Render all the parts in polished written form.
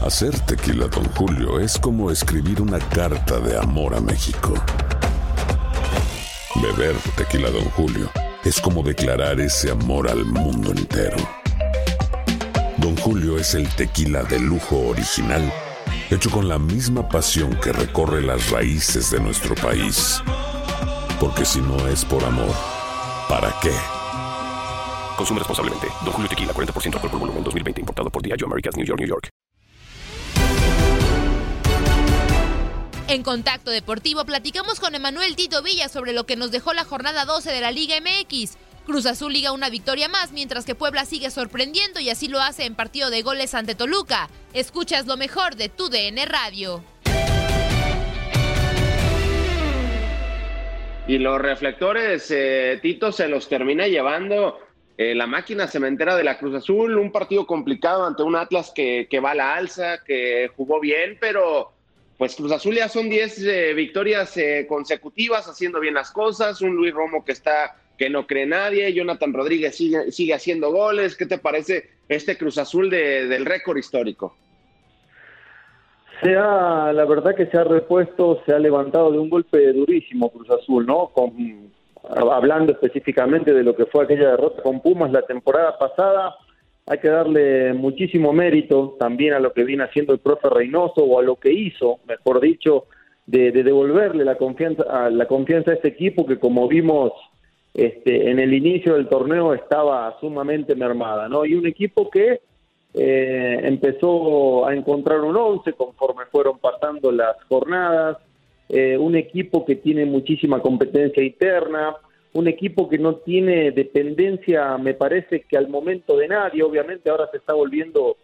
Hacer tequila Don Julio es como escribir una carta de amor a México. Beber tequila Don Julio es como declarar ese amor al mundo entero. Don Julio es el tequila de lujo original, hecho con la misma pasión que recorre las raíces de nuestro país. Porque si no es por amor, ¿para qué? Consume responsablemente. Don Julio Tequila, 40% alcohol por volumen, 2020. Importado por Diageo Americas, New York, New York. En Contacto Deportivo platicamos con Emanuel Tito Villa sobre lo que nos dejó la jornada 12 de la Liga MX. Cruz Azul liga una victoria más, mientras que Puebla sigue sorprendiendo y así lo hace en partido de goles ante Toluca. Escuchas lo mejor de tu DN Radio. Y los reflectores, Tito, se los termina llevando la máquina cementera de la Cruz Azul. Un partido complicado ante un Atlas que va a la alza, que jugó bien, pero pues Cruz Azul ya son 10 victorias consecutivas, haciendo bien las cosas. Un Luis Romo que no cree nadie. Jonathan Rodríguez sigue haciendo goles. ¿Qué te parece este Cruz Azul del récord histórico? La verdad que se ha repuesto, se ha levantado de un golpe durísimo Cruz Azul, ¿no? Hablando específicamente de lo que fue aquella derrota con Pumas la temporada pasada, hay que darle muchísimo mérito también a lo que viene haciendo el profe Reynoso, o a lo que hizo, mejor dicho, de devolverle la confianza a este equipo que, como vimos en el inicio del torneo, estaba sumamente mermada, ¿no? Y un equipo que empezó a encontrar un 11 conforme fueron pasando las jornadas, un equipo que tiene muchísima competencia interna, un equipo que no tiene dependencia, me parece que al momento de nadie. Obviamente ahora se está volviendo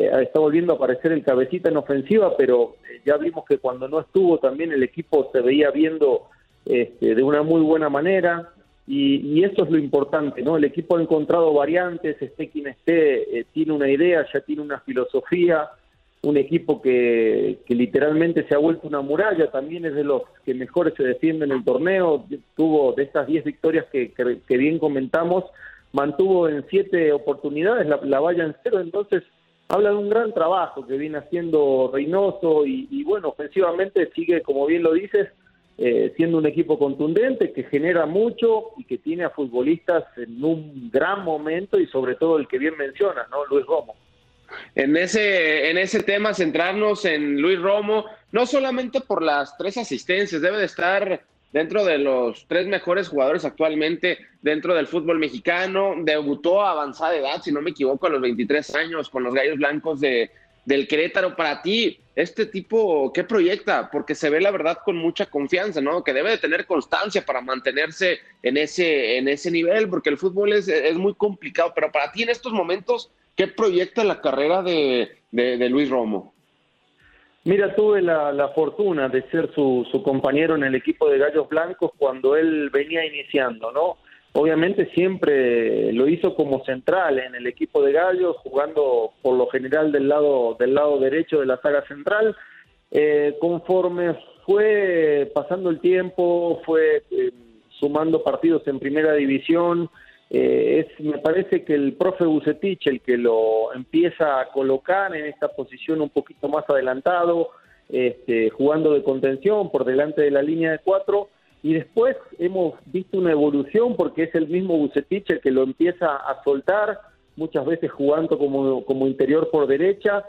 a aparecer el cabecita en ofensiva, pero ya vimos que cuando no estuvo también el equipo se veía viendo de una muy buena manera, y eso es lo importante, ¿no? El equipo ha encontrado variantes, esté quien esté, tiene una idea, ya tiene una filosofía, un equipo que literalmente se ha vuelto una muralla. También es de los que mejores se defienden en el torneo. Tuvo, de estas 10 victorias que bien comentamos, mantuvo en 7 oportunidades la valla en 0. Entonces habla de un gran trabajo que viene haciendo Reynoso, y bueno, ofensivamente sigue, como bien lo dices, siendo un equipo contundente, que genera mucho y que tiene a futbolistas en un gran momento, y sobre todo el que bien mencionas, ¿no? Luis Romo. En ese tema, centrarnos en Luis Romo, no solamente por las 3 asistencias, debe de estar dentro de los 3 mejores jugadores actualmente dentro del fútbol mexicano. Debutó a avanzada edad, si no me equivoco, a los 23 años con los Gallos Blancos del Querétaro. Para ti, este tipo, ¿qué proyecta? Porque se ve, la verdad, con mucha confianza, ¿no? Que debe de tener constancia para mantenerse en ese nivel, porque el fútbol es muy complicado. Pero para ti, en estos momentos, ¿qué proyecta la carrera de Luis Romo? Mira, tuve la fortuna de ser su compañero en el equipo de Gallos Blancos cuando él venía iniciando, ¿no? Obviamente siempre lo hizo como central en el equipo de Gallos, jugando por lo general del lado derecho de la saga central. Conforme fue pasando el tiempo, fue sumando partidos en primera división. Me parece que el profe Vucetich el que lo empieza a colocar en esta posición un poquito más adelantado, jugando de contención por delante de la línea de 4, y después hemos visto una evolución porque es el mismo Vucetich el que lo empieza a soltar, muchas veces jugando como interior por derecha,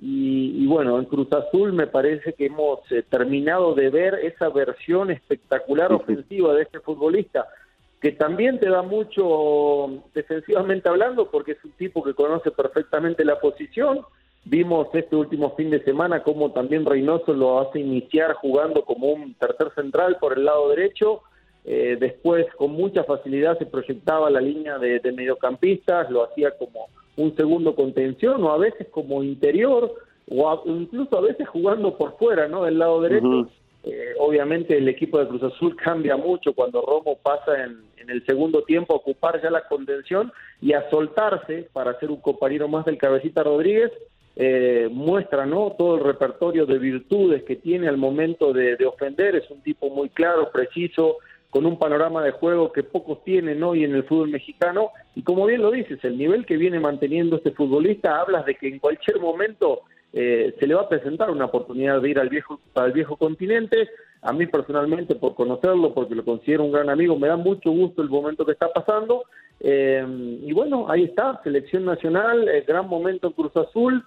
y bueno, en Cruz Azul me parece que hemos terminado de ver esa versión espectacular ofensiva de este futbolista, que también te da mucho defensivamente hablando, porque es un tipo que conoce perfectamente la posición. Vimos este último fin de semana cómo también Reynoso lo hace iniciar jugando como un tercer central por el lado derecho. Después, con mucha facilidad, se proyectaba la línea de mediocampistas, lo hacía como un segundo contención, o a veces como interior, incluso a veces jugando por fuera, ¿no? Del lado derecho. Uh-huh. Obviamente el equipo de Cruz Azul cambia mucho cuando Romo pasa en el segundo tiempo a ocupar ya la contención y a soltarse para ser un compañero más del Cabecita Rodríguez. Muestra, ¿no?, todo el repertorio de virtudes que tiene al momento de ofender. Es un tipo muy claro, preciso, con un panorama de juego que pocos tienen hoy en el fútbol mexicano, y como bien lo dices, el nivel que viene manteniendo este futbolista, hablas de que en cualquier momento se le va a presentar una oportunidad de ir al viejo continente. A mí personalmente, por conocerlo, porque lo considero un gran amigo, me da mucho gusto el momento que está pasando. Y bueno, ahí está, selección nacional, gran momento en Cruz Azul.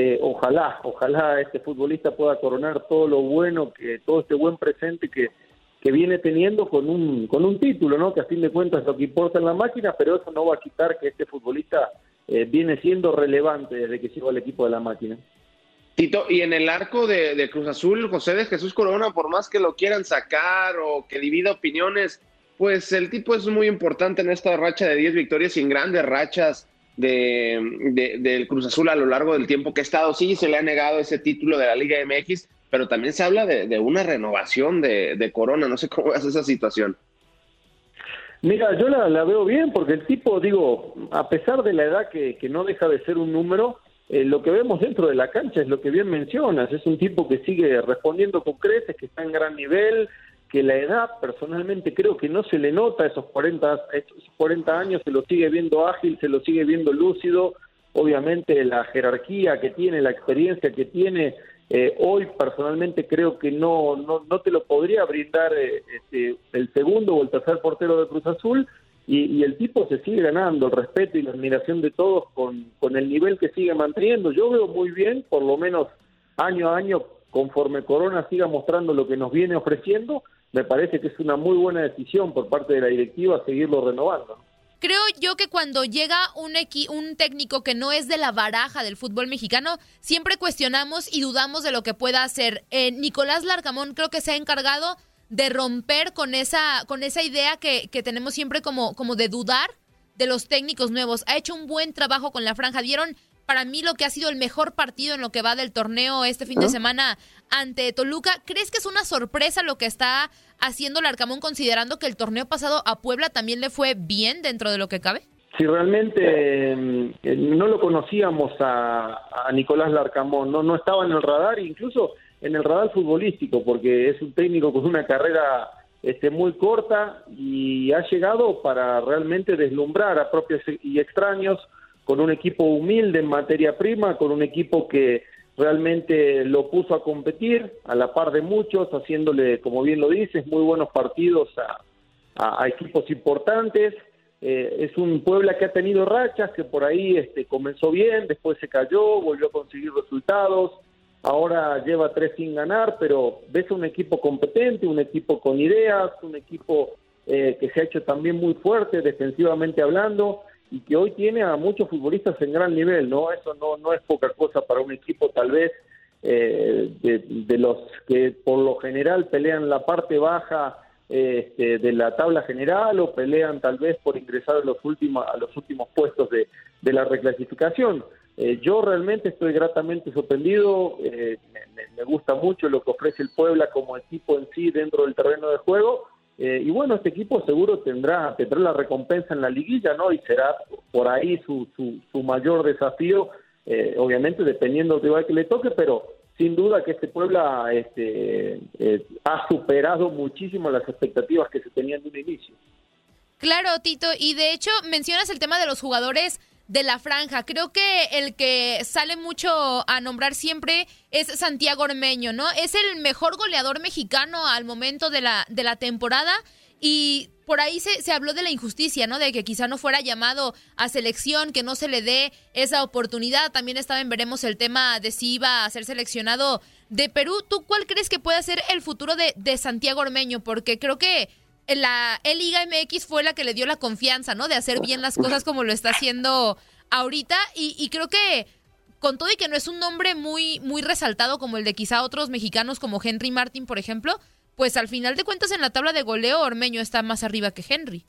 Ojalá este futbolista pueda coronar todo lo bueno, todo este buen presente que viene teniendo con un título, ¿no? Que a fin de cuentas es lo que importa en la máquina, pero eso no va a quitar que este futbolista viene siendo relevante desde que llegó al equipo de la máquina. Tito, y en el arco de Cruz Azul, José de Jesús Corona, por más que lo quieran sacar o que divida opiniones, pues el tipo es muy importante en esta racha de 10 victorias y en grandes rachas del Cruz Azul a lo largo del tiempo que ha estado. Sí, se le ha negado ese título de la Liga MX, pero también se habla de una renovación de Corona. No sé cómo ves esa situación. Mira, yo la veo bien porque el tipo, digo, a pesar de la edad que no deja de ser un número, lo que vemos dentro de la cancha es lo que bien mencionas. Es un tipo que sigue respondiendo con creces, que está en gran nivel, que la edad personalmente creo que no se le nota. Esos 40 años se lo sigue viendo ágil, se lo sigue viendo lúcido. Obviamente la jerarquía que tiene, la experiencia que tiene, hoy personalmente creo que no te lo podría brindar el segundo o el tercer portero de Cruz Azul, y el tipo se sigue ganando el respeto y la admiración de todos con el nivel que sigue manteniendo. Yo veo muy bien, por lo menos año a año, conforme Corona siga mostrando lo que nos viene ofreciendo, me parece que es una muy buena decisión por parte de la directiva seguirlo renovando. Creo yo que cuando llega un técnico que no es de la baraja del fútbol mexicano, siempre cuestionamos y dudamos de lo que pueda hacer. Nicolás Larcamón creo que se ha encargado de romper con esa idea que tenemos siempre como de dudar de los técnicos nuevos. Ha hecho un buen trabajo con la franja. Dieron para mí lo que ha sido el mejor partido en lo que va del torneo este fin de semana ante Toluca. ¿Crees que es una sorpresa lo que está haciendo Larcamón, considerando que el torneo pasado a Puebla también le fue bien dentro de lo que cabe? Sí, realmente no lo conocíamos a Nicolás Larcamón, no estaba en el radar, incluso en el radar futbolístico, porque es un técnico con una carrera muy corta y ha llegado para realmente deslumbrar a propios y extraños, con un equipo humilde en materia prima, con un equipo que realmente lo puso a competir a la par de muchos, haciéndole, como bien lo dices, muy buenos partidos a equipos importantes. Es un Puebla que ha tenido rachas, que por ahí comenzó bien, después se cayó, volvió a conseguir resultados, ahora lleva 3 sin ganar, pero ves un equipo competente, un equipo con ideas, un equipo que se ha hecho también muy fuerte defensivamente hablando, y que hoy tiene a muchos futbolistas en gran nivel, ¿no? Eso no es poca cosa para un equipo tal vez de los que por lo general pelean la parte baja de la tabla general, o pelean tal vez por ingresar a los últimos puestos de la reclasificación. Yo realmente estoy gratamente sorprendido, me gusta mucho lo que ofrece el Puebla como equipo en sí dentro del terreno de juego, y bueno, este equipo seguro tendrá la recompensa en la liguilla, ¿no? Y será por ahí su mayor desafío, obviamente dependiendo del rival que le toque, pero sin duda que este Puebla ha superado muchísimo las expectativas que se tenían de un inicio. Claro, Tito, y de hecho mencionas el tema de los jugadores de la franja. Creo que el que sale mucho a nombrar siempre es Santiago Ormeño, ¿no? Es el mejor goleador mexicano al momento de la temporada, y por ahí se habló de la injusticia, ¿no? De que quizá no fuera llamado a selección, que no se le dé esa oportunidad. También estaba en veremos el tema de si iba a ser seleccionado de Perú. ¿Tú cuál crees que puede ser el futuro de Santiago Ormeño? Porque creo que la Liga MX fue la que le dio la confianza, ¿no? De hacer bien las cosas como lo está haciendo ahorita, y creo que con todo y que no es un nombre muy, muy resaltado como el de quizá otros mexicanos como Henry Martin, por ejemplo, pues al final de cuentas en la tabla de goleo Ormeño está más arriba que Henry.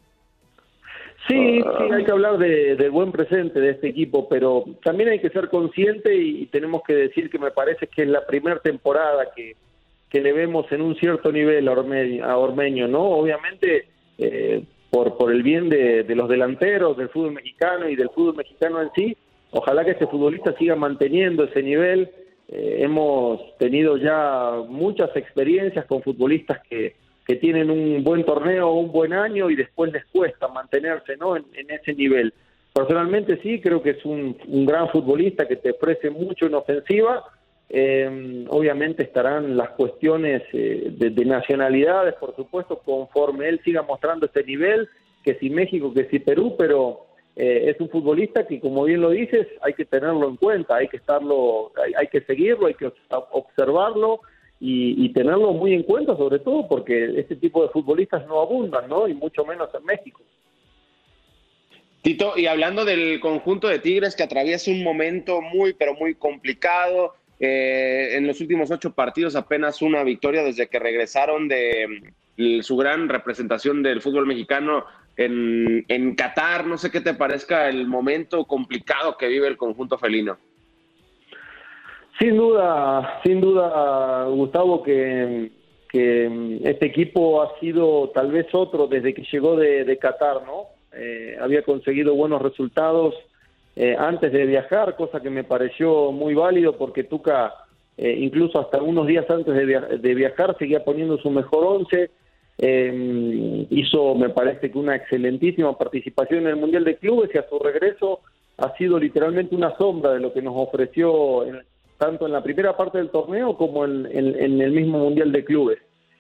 Sí, hay que hablar del buen presente de este equipo, pero también hay que ser consciente y tenemos que decir que me parece que es la primera temporada que le vemos en un cierto nivel a Ormeño, ¿no? Obviamente por el bien de los delanteros, del fútbol mexicano y del fútbol mexicano en sí, ojalá que este futbolista siga manteniendo ese nivel. Hemos tenido ya muchas experiencias con futbolistas que tienen un buen torneo o un buen año y después les cuesta mantenerse, ¿no? en ese nivel. Personalmente sí, creo que es un gran futbolista que te ofrece mucho en ofensiva, Obviamente estarán las cuestiones de nacionalidades, por supuesto, conforme él siga mostrando este nivel, que si México, que si Perú, pero es un futbolista que, como bien lo dices, hay que tenerlo en cuenta, hay que seguirlo, hay que observarlo y tenerlo muy en cuenta, sobre todo porque este tipo de futbolistas no abundan, ¿no? Y mucho menos en México. Tito, y hablando del conjunto de Tigres que atraviesa un momento muy, pero muy complicado, en los últimos 8 partidos apenas una victoria desde que regresaron de su gran representación del fútbol mexicano en Qatar. No sé qué te parezca el momento complicado que vive el conjunto felino. Sin duda, Gustavo, que este equipo ha sido tal vez otro desde que llegó de Qatar, ¿no? Había conseguido buenos resultados antes de viajar, cosa que me pareció muy válido porque Tuca, incluso hasta unos días antes de viajar, seguía poniendo su mejor 11. Hizo, me parece que una excelentísima participación en el Mundial de Clubes y a su regreso ha sido literalmente una sombra de lo que nos ofreció tanto en la primera parte del torneo como en el mismo Mundial de Clubes.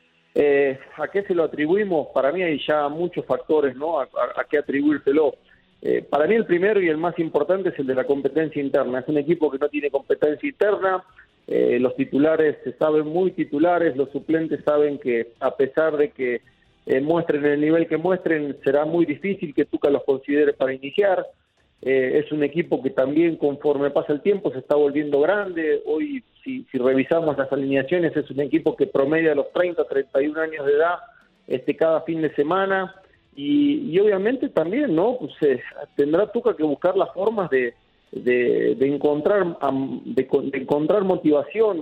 ¿A qué se lo atribuimos? Para mí hay ya muchos factores, ¿no? A qué atribuírselo. Para mí el primero y el más importante es el de la competencia interna. Es un equipo que no tiene competencia interna. Los titulares se saben muy titulares, los suplentes saben que a pesar de que muestren el nivel que muestren, será muy difícil que Tuca los considere para iniciar. Es un equipo que también, conforme pasa el tiempo, se está volviendo grande. Hoy, si revisamos las alineaciones, es un equipo que promedia los 30, 31 años de edad cada fin de semana. Y obviamente también, ¿no? Pues tendrá Tuca que buscar las formas de encontrar motivación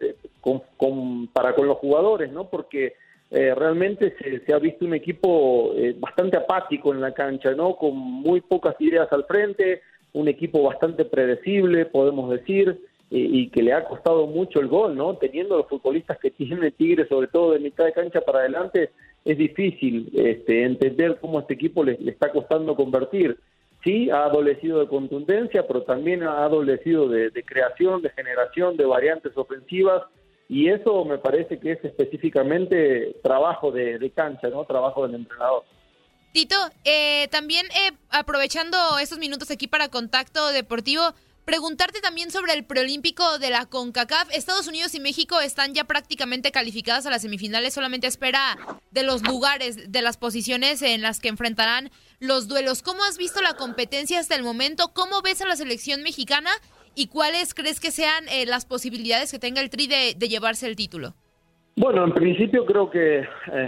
para con los jugadores, ¿no? Porque realmente se ha visto un equipo bastante apático en la cancha, ¿no? Con muy pocas ideas al frente, un equipo bastante predecible, podemos decir, y que le ha costado mucho el gol, ¿no? Teniendo los futbolistas que tiene Tigre, sobre todo de mitad de cancha para adelante, es difícil entender cómo a este equipo le está costando convertir. Sí, ha adolecido de contundencia, pero también ha adolecido de creación, de generación, de variantes ofensivas, y eso me parece que es específicamente trabajo de cancha, ¿no? Trabajo del entrenador. Tito, también aprovechando estos minutos aquí para Contacto Deportivo, preguntarte también sobre el preolímpico de la CONCACAF. Estados Unidos y México están ya prácticamente calificadas a las semifinales, solamente a espera de los lugares, de las posiciones en las que enfrentarán los duelos. ¿Cómo has visto la competencia hasta el momento? ¿Cómo ves a la selección mexicana? ¿Y cuáles crees que sean las posibilidades que tenga el Tri de llevarse el título? Bueno, en principio creo que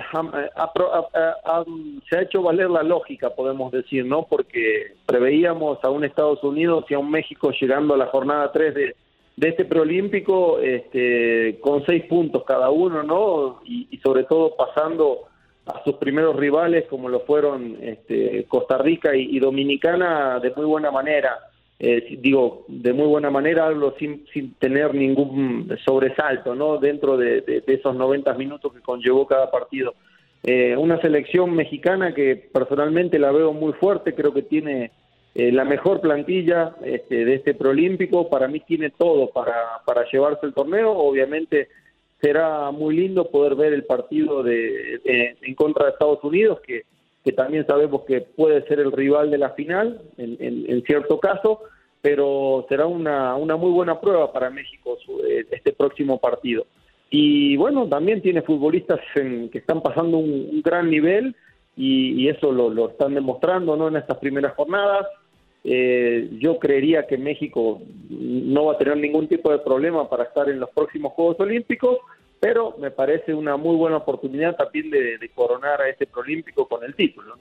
se ha hecho valer la lógica, podemos decir, ¿no? Porque preveíamos a un Estados Unidos y a un México llegando a la jornada 3 de este preolímpico con 6 puntos cada uno, ¿no? Y sobre todo pasando a sus primeros rivales como lo fueron Costa Rica y Dominicana de muy buena manera. De muy buena manera, hablo sin tener ningún sobresalto, ¿no? Dentro de esos 90 minutos que conllevó cada partido. Una selección mexicana que personalmente la veo muy fuerte, creo que tiene la mejor plantilla de este preolímpico. Para mí tiene todo para llevarse el torneo. Obviamente será muy lindo poder ver el partido en contra de Estados Unidos, que también sabemos que puede ser el rival de la final en cierto caso, pero será una muy buena prueba para México este próximo partido. Y bueno, también tiene futbolistas que están pasando un gran nivel y eso lo están demostrando, ¿no? En estas primeras jornadas. Yo creería que México no va a tener ningún tipo de problema para estar en los próximos Juegos Olímpicos, pero me parece una muy buena oportunidad también de coronar a este preolímpico con el título.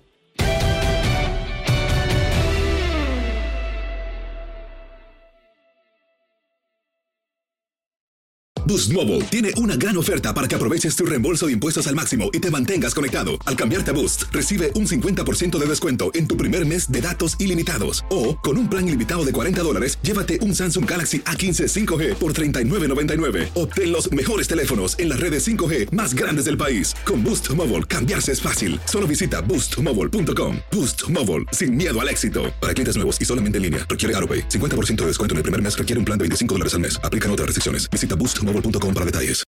Boost Mobile tiene una gran oferta para que aproveches tu reembolso de impuestos al máximo y te mantengas conectado. Al cambiarte a Boost, recibe un 50% de descuento en tu primer mes de datos ilimitados. O, con un plan ilimitado de $40, llévate un Samsung Galaxy A15 5G por $39.99. Obtén los mejores teléfonos en las redes 5G más grandes del país. Con Boost Mobile, cambiarse es fácil. Solo visita boostmobile.com. Boost Mobile, sin miedo al éxito. Para clientes nuevos y solamente en línea, requiere AutoPay. 50% de descuento en el primer mes requiere un plan de $25 al mes. Aplican otras restricciones. Visita boostmobile.com para detalles.